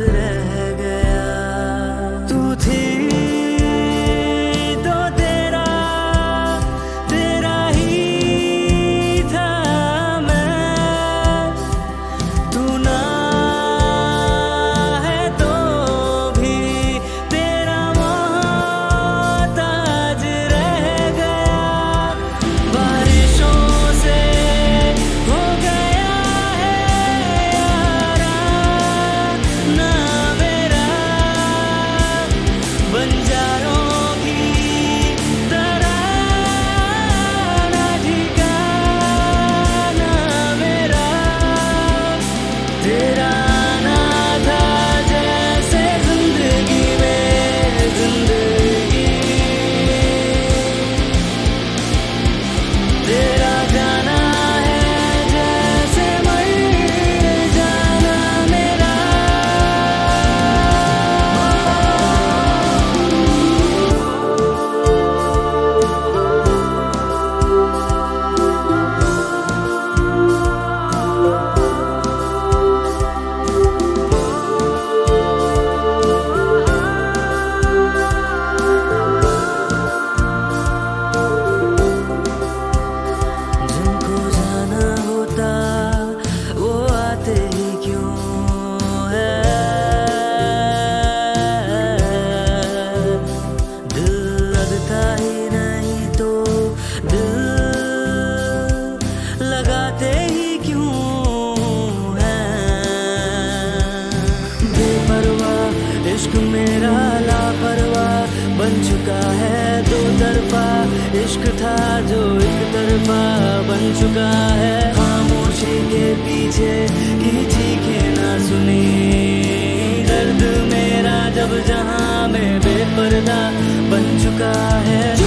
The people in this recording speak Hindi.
रह गया। तू थी तो तेरा तेरा ही था मैं, तू ना है तो भी तेरा मोहताज रह गया। बारिशों से हो गया है यारा ना मेरा, बंजारों की तरह ना ठिकाना मेरा। तेरा आना था जैसे जिंदगी में जिंदगी, तेरा जाना है जैसे मर जाना मेरा। जिनको जाना होता वो आते ही क्यों है, दिल लगता ही नहीं तो दिल लगाते ही क्यों है। बेपरवाह इश्क मेरा लापरवाह बन चुका है, दो तरफा इश्क था जो एक तरफा बन चुका है। खामोशी के पीछे की चीखें ना सुनी, दर्द मेरा जब जहां में बेपर्दा बन चुका है।